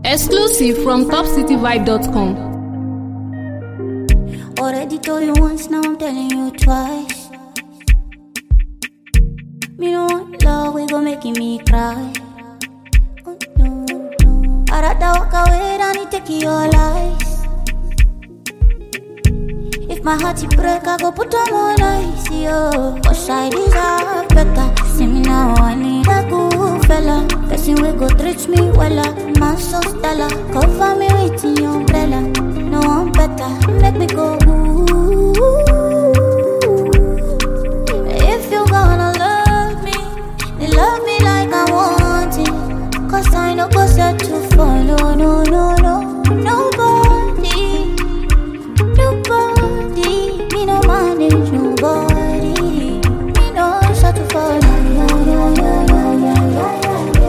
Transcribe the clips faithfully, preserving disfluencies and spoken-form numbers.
Exclusive from top city vibe dot com. Already told you once, now I'm telling you twice. Me no want love, we gon' making me cry. Oh no, no. I'd rather walk away than it take your lies. If my heart is break, I go put on more ice, yo. Cause I deserve better. See me now, I need a good fella. Person we go treat me well, my so stellar. Cover me with your umbrella. No one better, make me go ooh. If you gonna love me, then love me like I want it. Cause I know go set to follow, no, no, no, nobody. Nobody, me no manage nobody. Me no set to follow, no, no, no, no, no, no.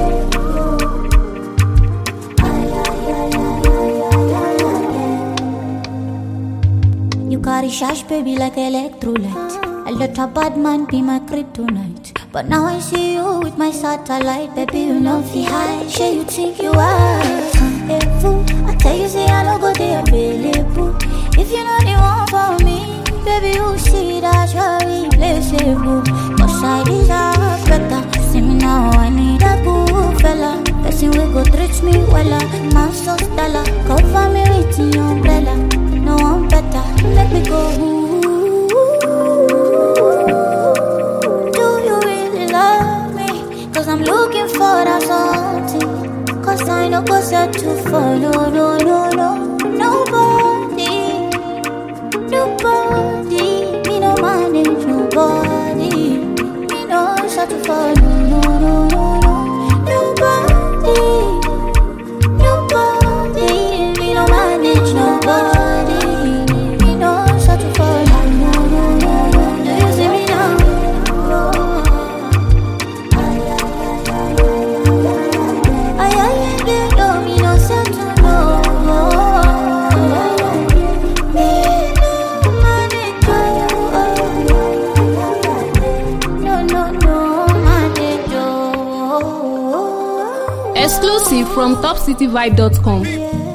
You carry shash, baby, like electrolyte. I let a bad man be my kryptonite. But now I see you with my satellite. Baby, you know fi high. Sure you think you are a fool. I tell you, say I don't go there available. If you know the one for me, baby, you see that you're irreplaceable. Cause I deserve better. See me now, I need a good fella. Person we go treat me well, man so stellar. Cover me with your umbrella. No one better, let me go. Do you really love me? Cause I'm looking for that something. Cause I know go set to follow. No, no, no, nobody. Nobody. Me no manage nobody. Me no set to follow. No, no, no, no, nobody. Nobody. Me no manage nobody. Exclusive from top city vibe dot com.